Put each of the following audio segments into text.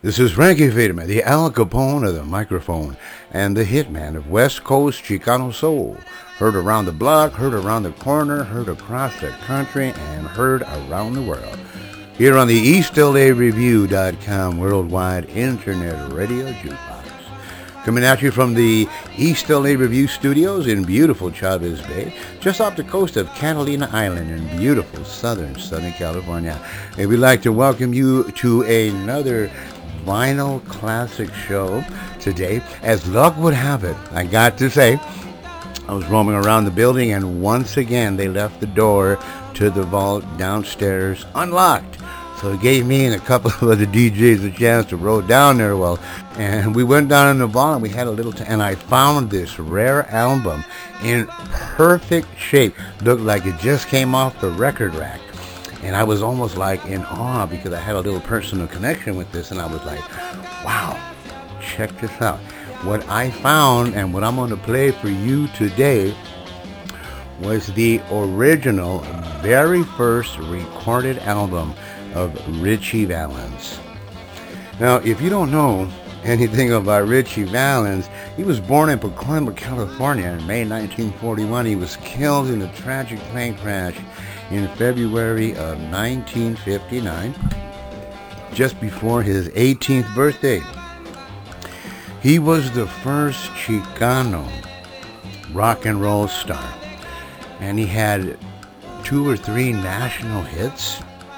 This is Frankie Federman, the Al Capone of the microphone, and the hitman of West Coast Chicano soul. Heard around the block, heard around the corner, heard across the country, and heard around the world. Here on the EastLAReview.com worldwide internet radio jukebox. Coming at you from the East LA Review Studios in beautiful Chavez Bay, just off the coast of Catalina Island in beautiful Southern California. And we'd like to welcome you to another Vinyl Classic show today. As luck would have it, I got to say, I was roaming around the building and once again they left the door to the vault downstairs unlocked. So it gave me and a couple of other DJs a chance to roll down there. Well, and we went down in the vault and we had a little and I found this rare album in perfect shape. Looked like it just came off the record rack. And I was almost like in awe because I had a little personal connection with this, and I was like, wow, check this out. What I found and what I'm going to play for you today was the original, very first recorded album of Ritchie Valens. Now, if you don't know anything about Ritchie Valens, he was born in Pacoima, California in May 1941. He was killed in a tragic plane crash in February of 1959, just before his 18th birthday. He was the first Chicano rock and roll star, and he had 2 or 3 national hits.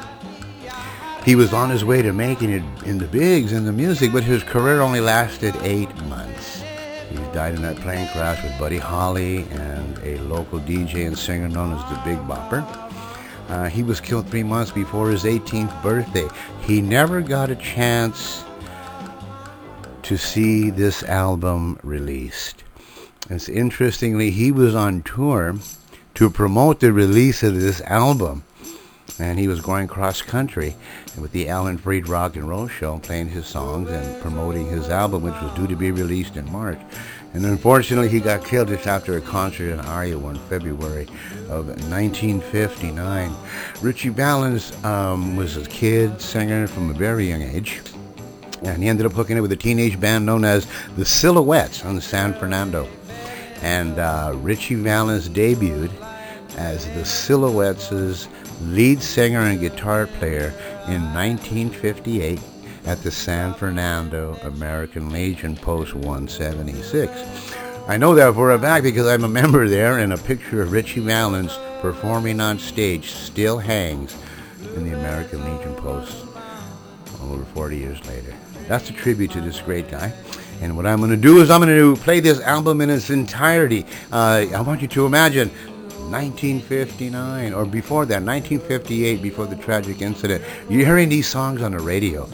He was on his way to making it in the bigs in the music, but his career only lasted 8 months. He died in that plane crash with Buddy Holly and a local DJ and singer known as the Big Bopper. He was killed 3 months before his 18th birthday. He never got a chance to see this album released. And interestingly, he was on tour to promote the release of this album. And he was going cross country with the Alan Freed Rock and Roll Show, playing his songs and promoting his album, which was due to be released in March. And unfortunately, he got killed just after a concert in Iowa in February of 1959. Ritchie Valens was a kid singer from a very young age. And he ended up hooking up with a teenage band known as the Silhouettes on San Fernando. And Ritchie Valens debuted as the Silhouettes' lead singer and guitar player in 1958 at the San Fernando American Legion Post 176. I know that for a fact because I'm a member there, and a picture of Ritchie Valens performing on stage still hangs in the American Legion Post over 40 years later. That's a tribute to this great guy. And what I'm going to do is I'm going to play this album in its entirety. I want you to imagine 1959, or before that, 1958, before the tragic incident. You're hearing these songs on the radio,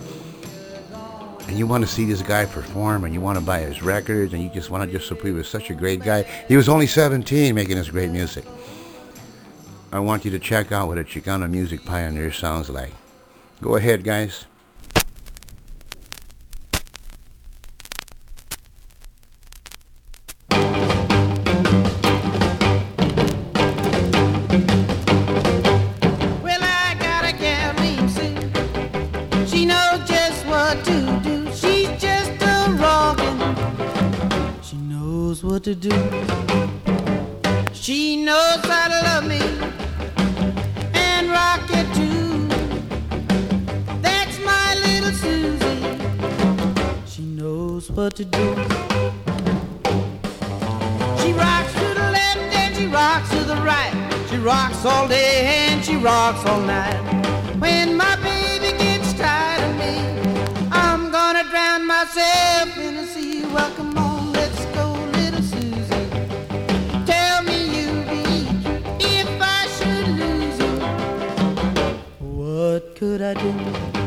and you want to see this guy perform, and you want to buy his records, and you just want to just he was such a great guy. He was only 17 making this great music. I want you to check out what a Chicano music pioneer sounds like. Go ahead, guys. What to do. She knows how to love me and rock it too. That's my little Susie. She knows what to do. She rocks to the left and she rocks to the right. She rocks all day and she rocks all night. When my baby gets tired of me, I'm gonna drown myself in the sea. Well, come on, let's go. What could I do?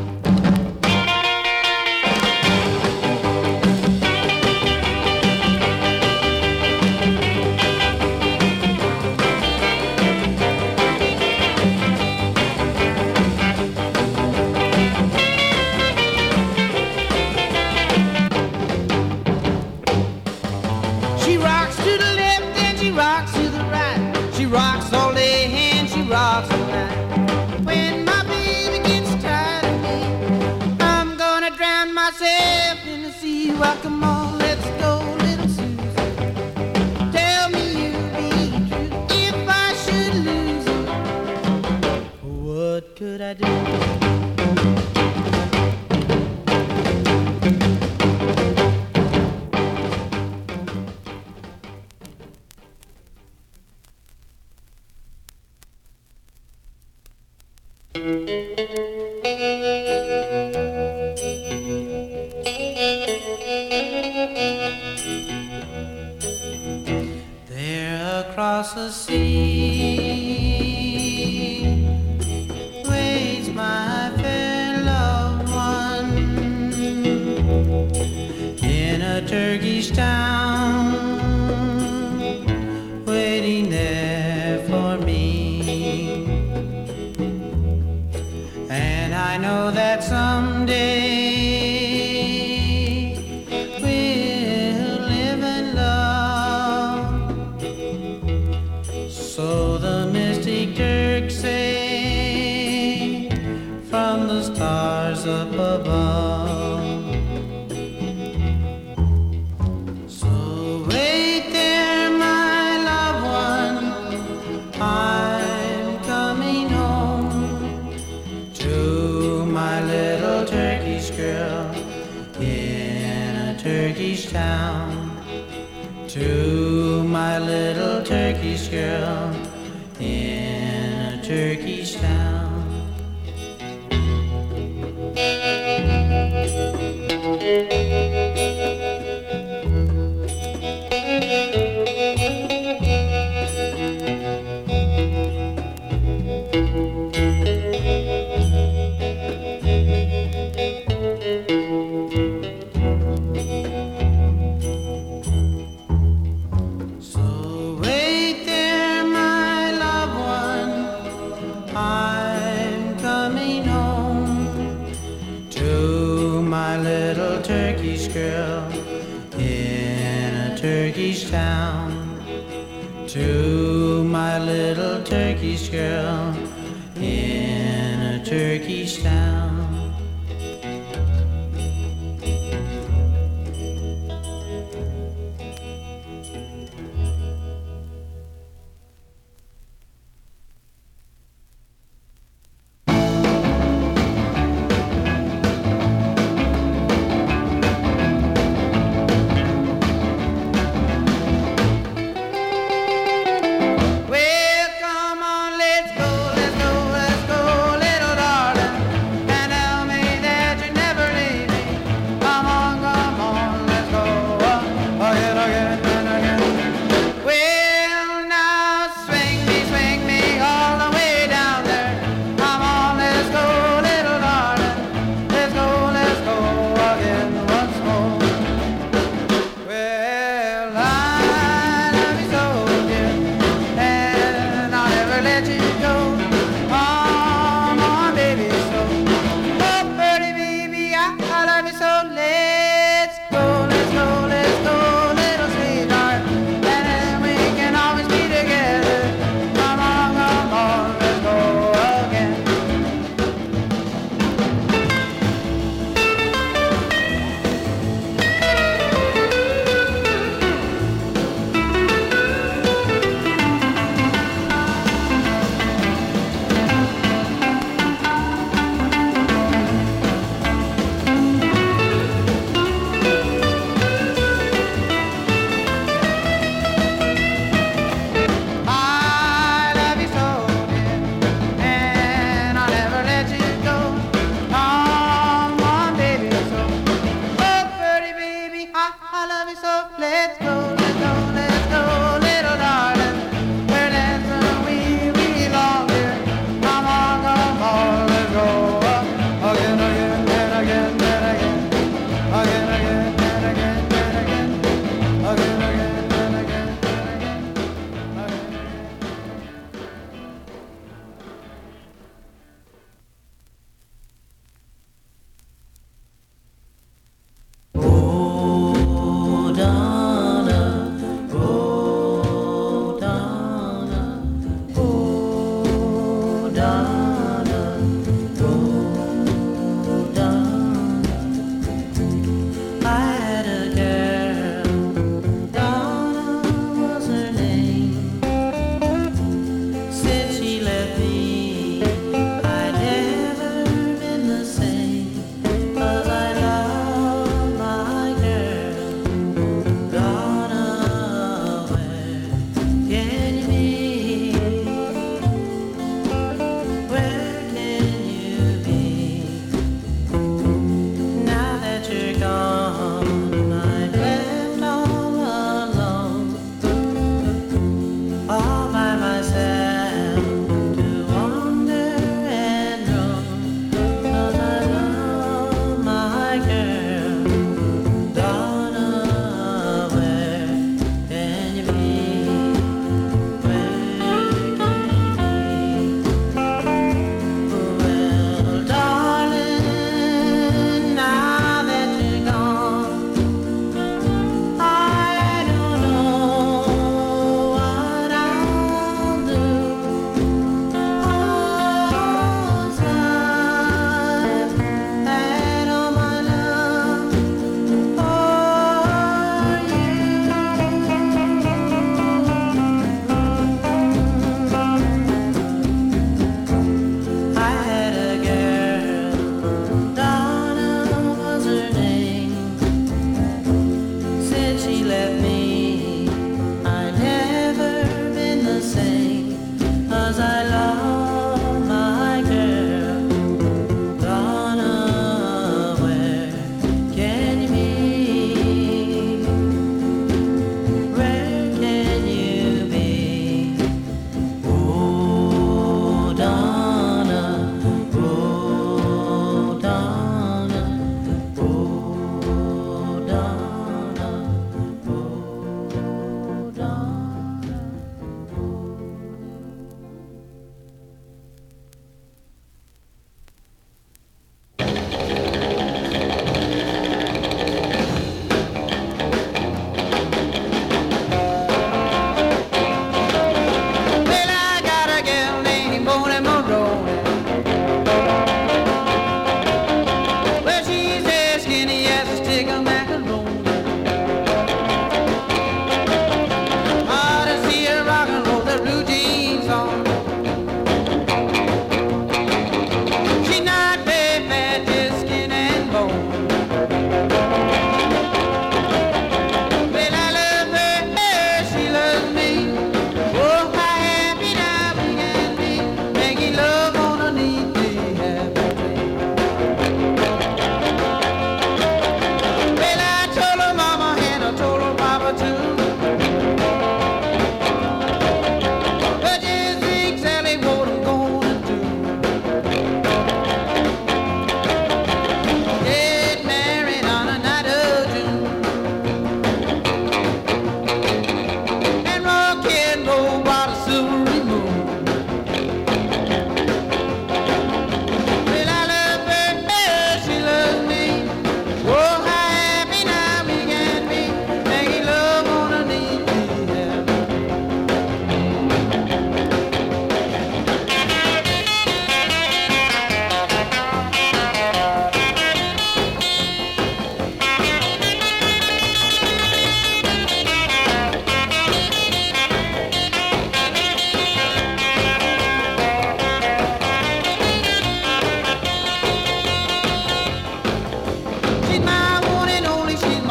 She rocks to the left and she rocks to the right. She rocks all day and she rocks all night. When my baby gets tired myself in the sea. Well, come on, let's go, little Susie. Tell me you'll be true if I should lose you. What could I do? Across the sea waits my fair loved one in a Turkish town, waiting there for me. And I know that someday so the mystic Turks say from the stars up above. So wait there, my loved one, I'm coming home to my little Turkish girl in a Turkish town. To my little Turkish girl in a Turkish town. Girl in a Turkish town. To my little Turkish girl in a Turkish town.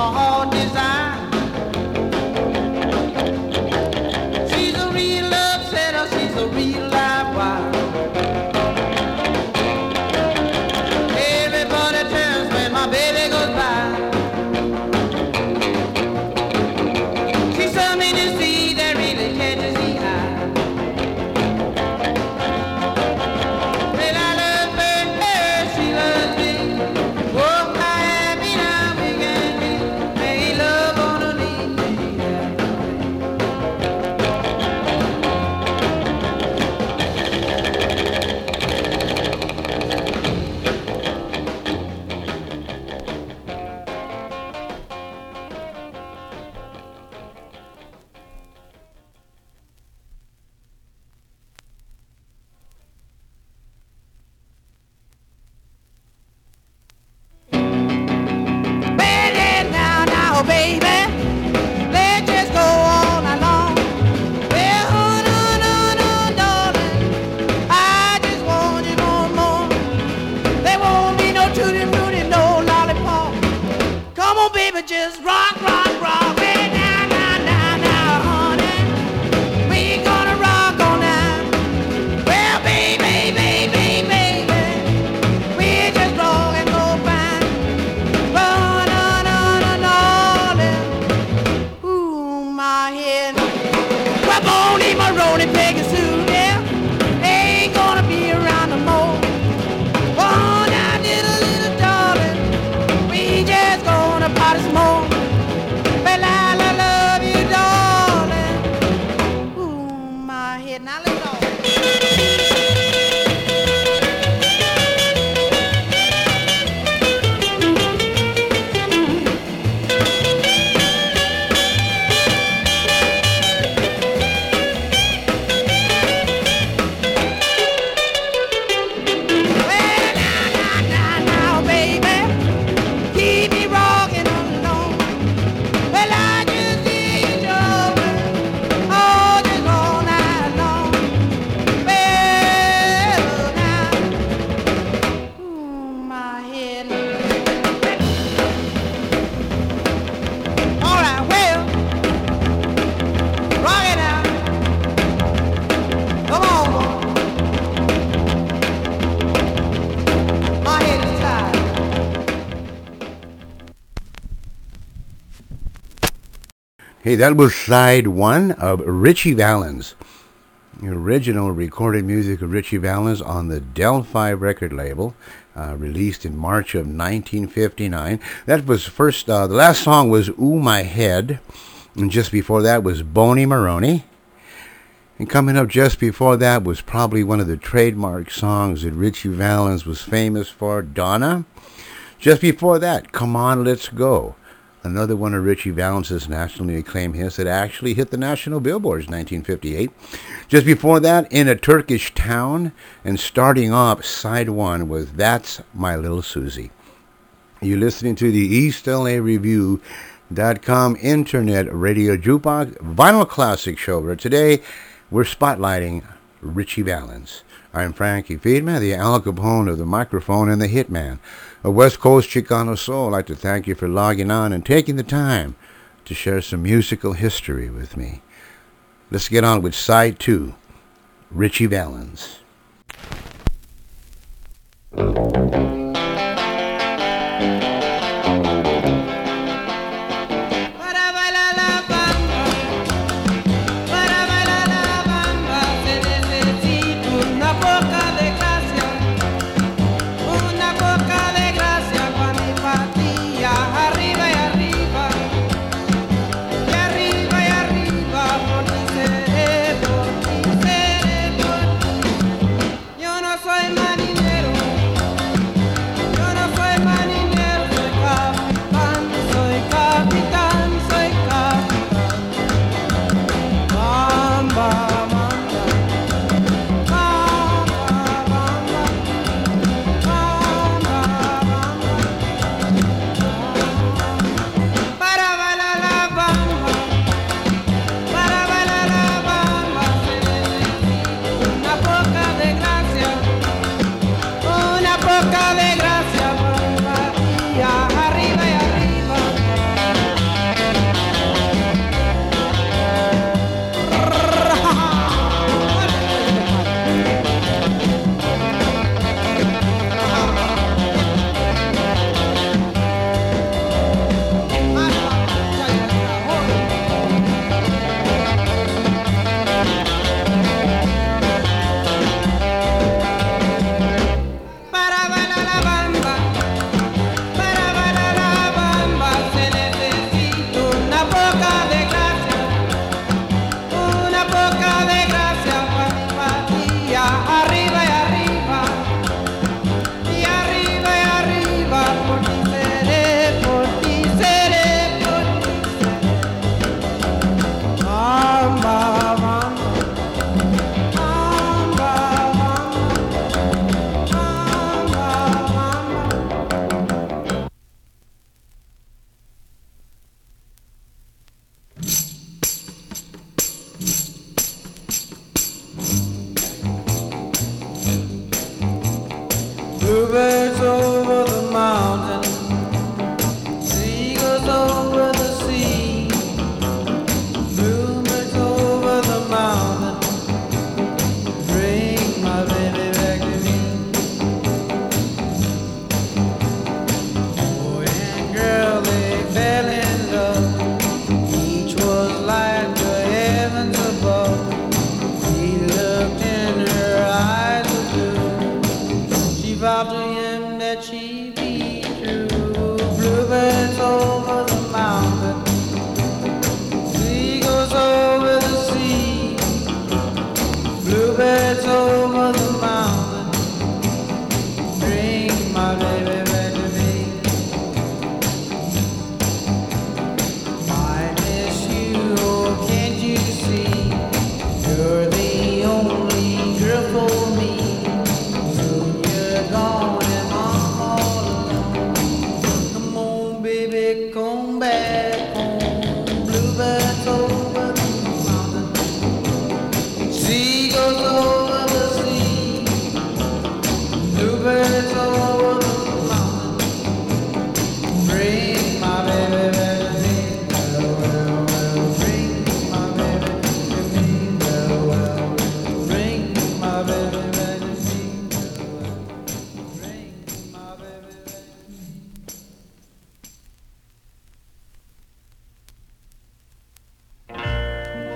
heart desire. She's a real love setter, she's a real live wire. Everybody turns when my baby goes by. She's something to see that really catches the eye. Well, I love her, she loves me. Oh, how happy now we can be. Make love on a leaf. Baby, now, baby, let's just go on along. Well, no, darling, I just want you no more. There won't be no tutti frutti, no lollipop. Come on, baby, just rock, rock, rock. Hey, now, honey, we gonna rock all night. Well, baby, we just roll and go fine. Run, darling. Ooh, my head. Well, Boney, Maroney, Peggy Sue, yeah, ain't gonna be around no more. Oh, now, little darling, we just gonna party some more. Well, I love you, darling. Ooh, my head. Now, let's go. Well, now, baby, keep me rocking along. Well, I just hear you jumping, oh, just all night long. Well, now, ooh, my head. All right, well, rock it out. Come on, boy. My head is tired. Hey, that was side one of Richie Valens. The original recorded music of Richie Valens on the Delphi record label, released in March of 1959. That was first, the last song was Ooh My Head, and just before that was Boney Maroney. And coming up just before that was probably one of the trademark songs that Richie Valens was famous for, Donna. Just before that, Come On, Let's Go. Another one of Richie Valens' nationally acclaimed hits that actually hit the national billboards in 1958. Just before that, In a Turkish Town. And starting off, side one was That's My Little Susie. You're listening to the EastLAReview.com Internet Radio Jukebox Vinyl Classic Show, where today we're spotlighting Richie Valens. I'm Frankie Friedman, the Al Capone of the microphone and the hitman of West Coast Chicano Soul. I'd like to thank you for logging on and taking the time to share some musical history with me. Let's get on with side two, Richie Valens. Yo no soy marinero,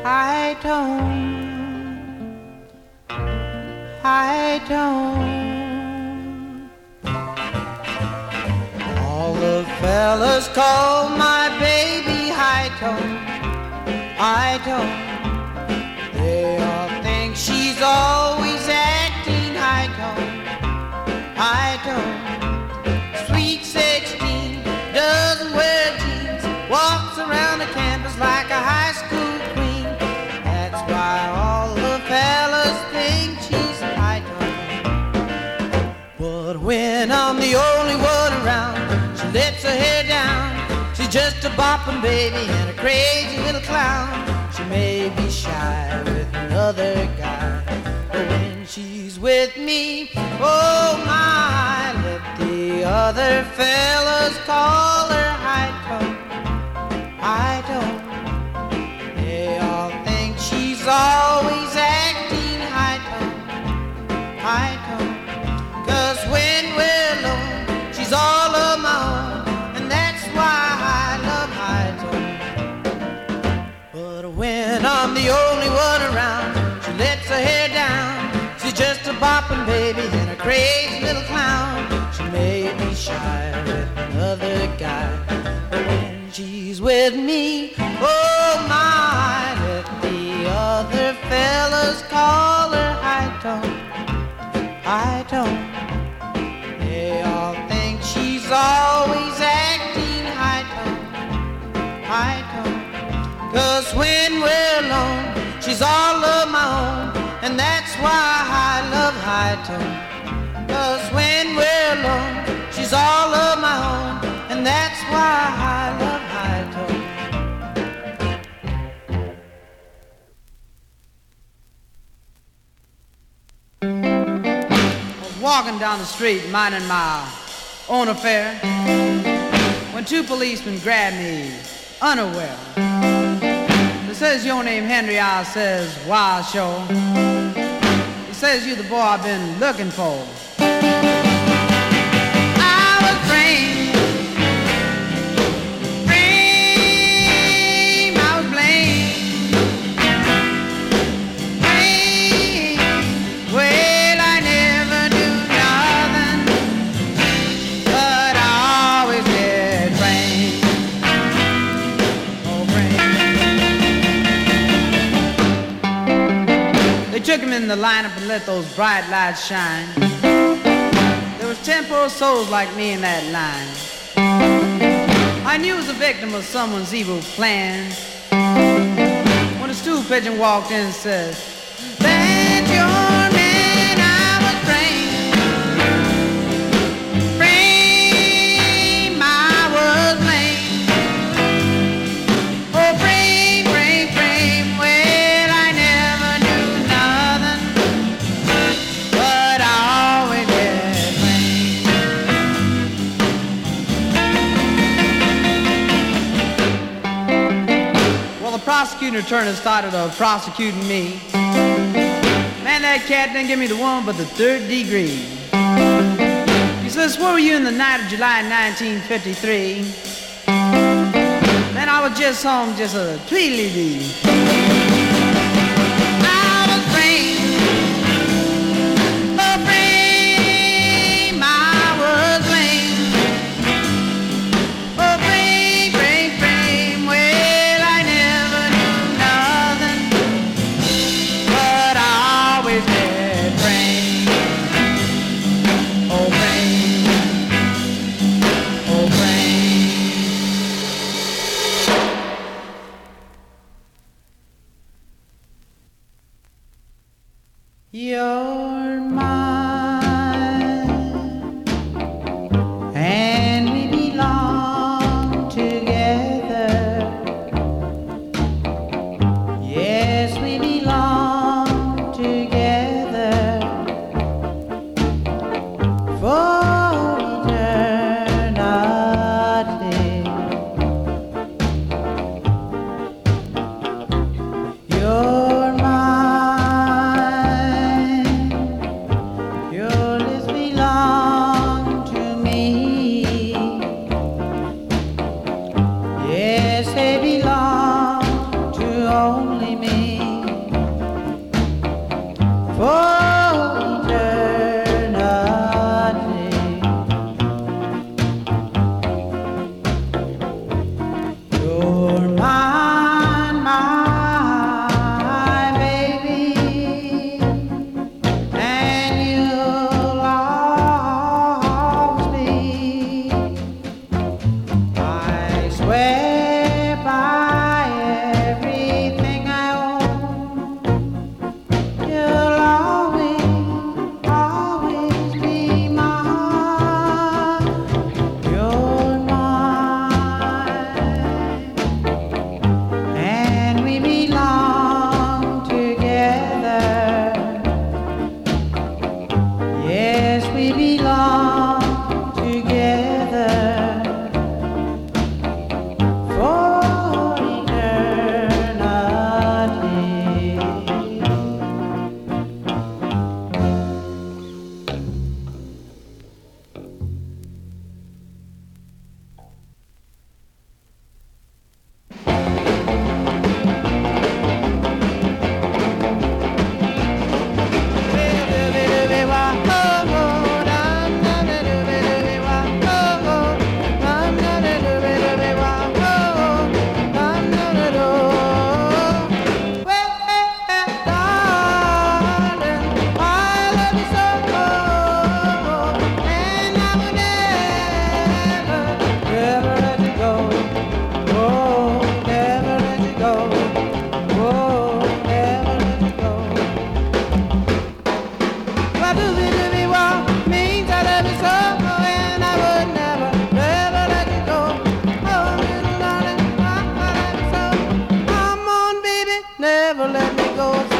high tone, high tone. All the fellas call my baby high tone, high tone. They all think she's always acting high tone, high tone. Sweet 16, doesn't wear jeans, walks around the campus like a high school queen. That's why all the fellas think she's high tone. But when I'm the only one around, she lets her hair down. She's just a boppin' baby and a crazy little clown. She may be shy with another guy, but when she's with me, oh my, let the other fellas call her high tone, high tone. They all think she's always acting high tone, high tone. 'Cause when we're alone, she's all of my own, and that's why I love high tone. But when I'm the only one around, she lets her hair down. She's just a boppin' baby and a crazy little clown. She may be shy with another guy, but when she's with me, oh my, let the other fellas call her high tone, high tone. They all think she's always acting high tone, high tone. 'Cause when we're alone, she's all of my own, and that's why I love high tone. 'Cause when we're alone, she's all of my own, and that's why I love high tone. I was walking down the street minding my own affair when two policemen grabbed me unaware. He says, "Your name Henry?" I says, "Why, sure." He says, "You're the boy I've been looking for." I was framed, I was blamed, well, I never knew nothing, but I always did rain. Oh, rain. They took him in the lineup and let those bright lights shine. There was 10 poor souls like me in that line. I knew I was a victim of someone's evil plan when a stool pigeon walked in and said, "That's your man." I was framed, I was blamed. Oh, frame, well, I never knew nothing, but I always did rain. Well, the prosecuting attorney started prosecuting me. Man, that cat didn't give me the one but the third degree. He says, "Where were you in the night of July 1953? Man, I was just home, just a tweedledee. I was framed, oh, frame, I was blamed. Oh, frame, well, I never knew nothing, but I always did rain. Oh, rain, oh, rain." You're mine, and we belong together. Yes, we belong together for eternity. You're mine, whereby everything I own, you'll always be mine. You're mine, and we belong together. Yes, we belong together for eternity. Never let me go. So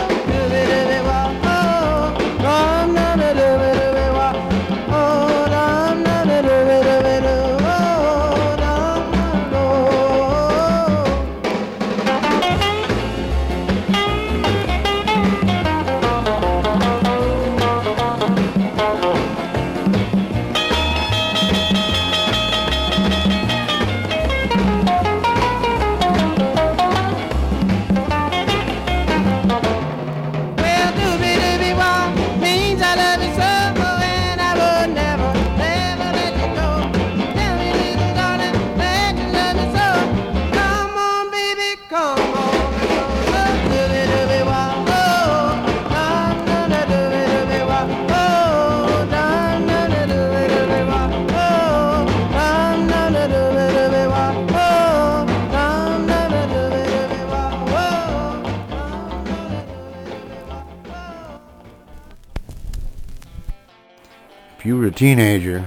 If you were a teenager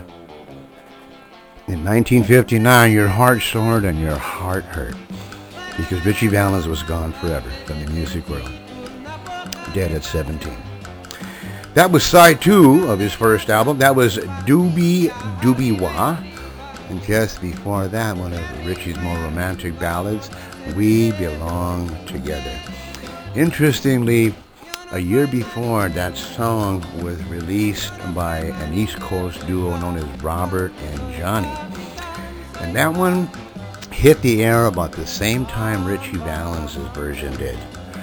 in 1959, your heart soared and your heart hurt because Ritchie Valens was gone forever from the music world, dead at 17. That was side 2 of his first album. That was Doobie Doobie Wah. And just before that, one of Ritchie's more romantic ballads, We Belong Together. Interestingly, a year before, that song was released by an East Coast duo known as Robert and Johnny. And that one hit the air about the same time Ritchie Valens' version did.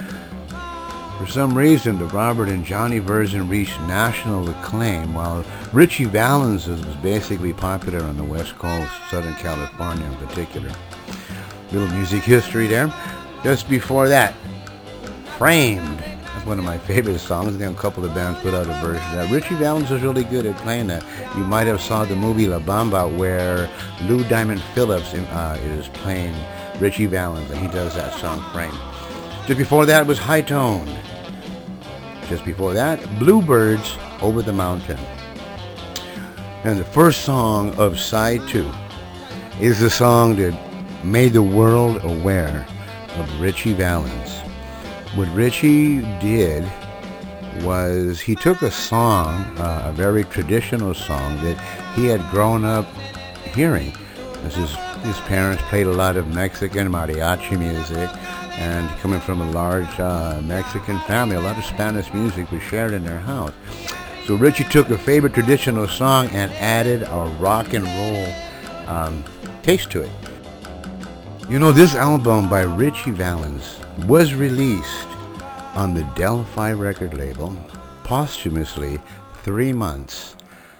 For some reason, the Robert and Johnny version reached national acclaim, while Ritchie Valens was basically popular on the West Coast, Southern California in particular. Little music history there. Just before that, Framed. That's one of my favorite songs. I think a couple of bands put out a version of that. Ritchie Valens was really good at playing that. You might have saw the movie La Bamba, where Lou Diamond Phillips is playing Ritchie Valens, and he does that song Framed. Just before that was High Tone. Just before that, Bluebirds Over the Mountain. And the first song of side 2 is the song that made the world aware of Ritchie Valens. What Ritchie did was he took a song, a very traditional song that he had grown up hearing. His parents played a lot of Mexican mariachi music, and coming from a large Mexican family, a lot of Spanish music was shared in their house. So Ritchie took a favorite traditional song and added a rock and roll taste to it. You know, this album by Ritchie Valens was released on the Del-Fi record label posthumously 3 months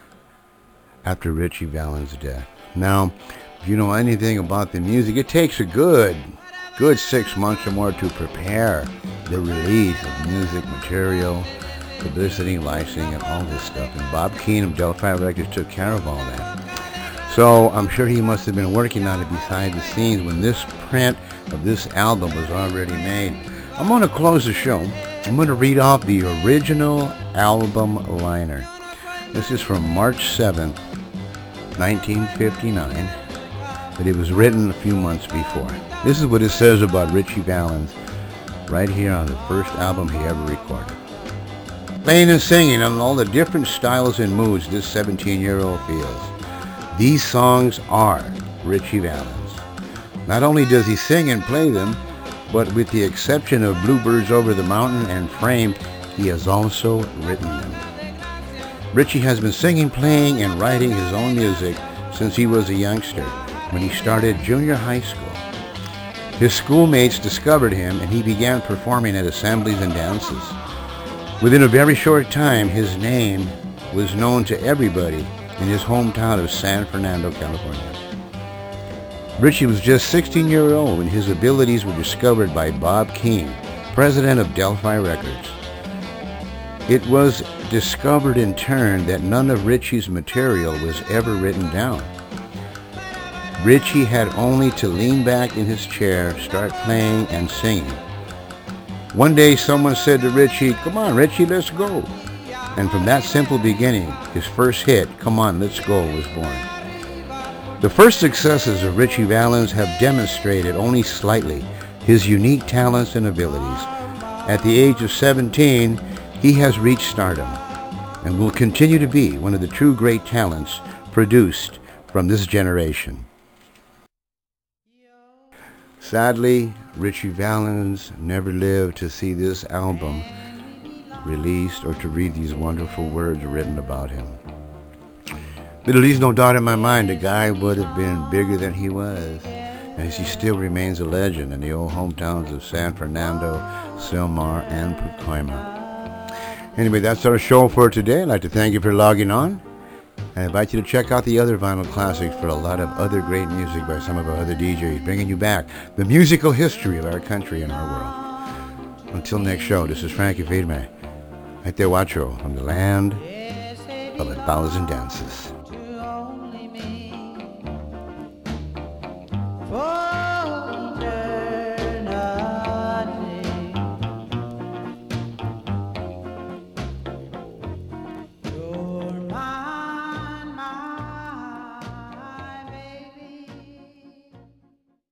after Ritchie Valens' death. Now, if you know anything about the music, it takes a good 6 months or more to prepare the release of music material, publicity, licensing, and all this stuff. And Bob Keane of Del-Fi Records took care of all that. So I'm sure he must have been working on it behind the scenes when this print of this album was already made. I'm going to close the show. I'm going to read off the original album liner. This is from March 7th, 1959, but it was written a few months before. This is what it says about Ritchie Valens right here on the first album he ever recorded. Playing and singing on all the different styles and moods this 17-year-old feels. These songs are Ritchie Valens. Not only does he sing and play them, but with the exception of Bluebirds Over the Mountain and Framed, he has also written them. Ritchie has been singing, playing, and writing his own music since he was a youngster, when he started junior high school. His schoolmates discovered him and he began performing at assemblies and dances. Within a very short time, his name was known to everybody in his hometown of San Fernando, California. Ritchie was just 16 years old when his abilities were discovered by Bob King, president of Delphi Records. It was discovered in turn that none of Ritchie's material was ever written down. Ritchie had only to lean back in his chair, start playing and singing. One day someone said to Ritchie, "Come on, Ritchie, let's go." And from that simple beginning, his first hit, "Come On, Let's Go," was born. The first successes of Ritchie Valens have demonstrated only slightly his unique talents and abilities. At the age of 17, he has reached stardom and will continue to be one of the true great talents produced from this generation. Sadly, Ritchie Valens never lived to see this album released or to read these wonderful words written about him. But it leaves no doubt in my mind the guy would have been bigger than he was, as he still remains a legend in the old hometowns of San Fernando, Sylmar, and Pacoima. Anyway, that's our show for today. I'd like to thank you for logging on. I invite you to check out the other vinyl classics for a lot of other great music by some of our other DJs, bringing you back the musical history of our country and our world. Until next show, this is Frankie Firme, at Te Huacho, from the land of 1,000 dances.